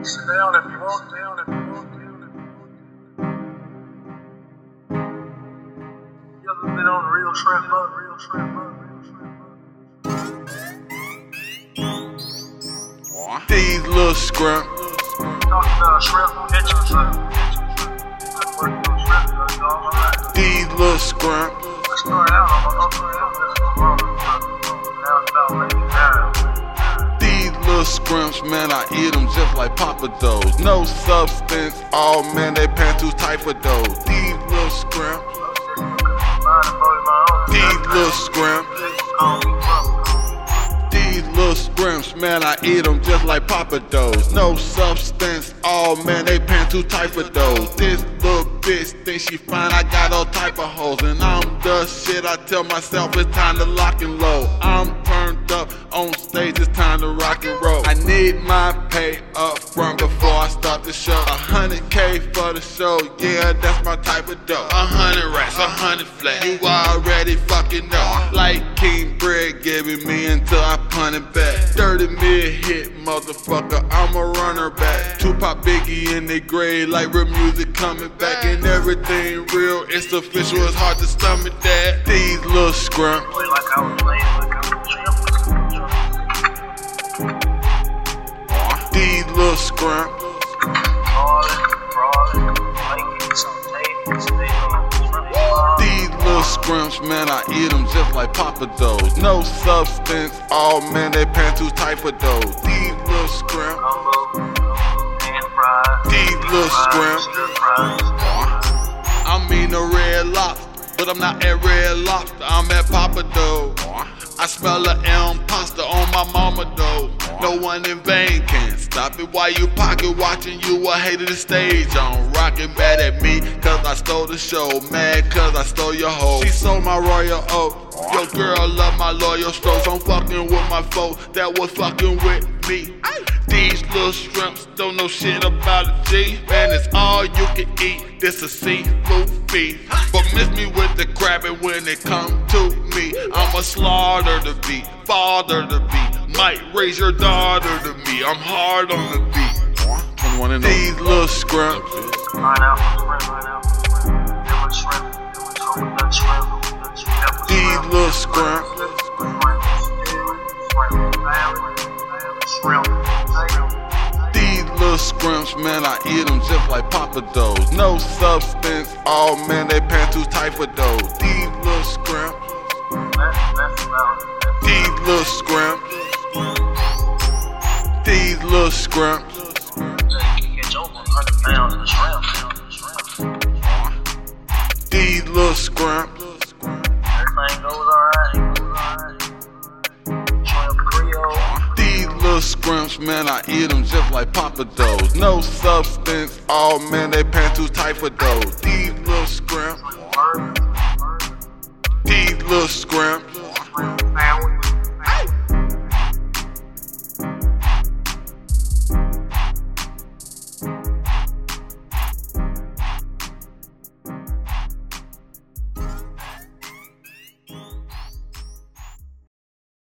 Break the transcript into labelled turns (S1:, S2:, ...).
S1: sit down if you want down if you want down. You ever been on a real shrimp boat? Real shrimp boat? Real shrimp boat?
S2: These little scrimp.
S1: Talking about shrimp catching something.
S2: These little scrimp.
S1: Let's start out. I'll start out. Now it's about laying down.
S2: These little scrimps, man, I eat them just like Papa Do's. No substance, oh man, they pants too tight for those. These little scrimps. These little scrimps. These little scrimps, man, I eat them just like Papa Do's. No substance, oh man, they pants too tight for those. This little bitch thinks she fine, I got all type of hoes. And I'm the shit, I tell myself it's time to lock and load. I'm turned up on stage, it's time to rock and roll. I need my pay up front before I start the show. 100K for the show, yeah, that's my type of dough. 100 racks, 100 flat, you already fucking know. Like King Bread giving me until I punt it back. 30 mil hit, motherfucker, I'm a runner back. Tupac, Biggie in the grave, like real music coming back. And everything real, it's official, it's hard to stomach that. These little scrimp. These little scrimp. These little scrimps, man, I eat them just like Papa Do's. No substance, oh man, they pants too tight for those. These little scrimp. These little scrimp. I'm eating a Red Lobster, but I'm not at Red Lobster, I'm at Papa Do's. I smell a imposter on my mama though. No one in vain can stop it while you pocket watching. You a hater the stage on. Rockin' mad at me cause I stole the show. Mad cause I stole your hoe. She sold my royal oak. Your girl love my loyal strokes. I'm fucking with my foe that was fucking with me. These little shrimps don't know shit about a G. Man, it's all you can eat. This a seafood feast. But miss me with the crabbing when it come to me. I'ma slaughter the beat, father the beat. Might raise your daughter to me. I'm hard on the beat. 21 and these little scrimps. These little scrimps. These little scrimps, man, I eat them just like Papa Do's. No substance, oh man, they pants too tight for those. These little scrimps. These little scrimps. These little scrimps. These little scrimps.
S1: Everything goes alright.
S2: These little scrimps, man, I eat them just like Papa Do's. No substance, oh man, they pants too tight for those. These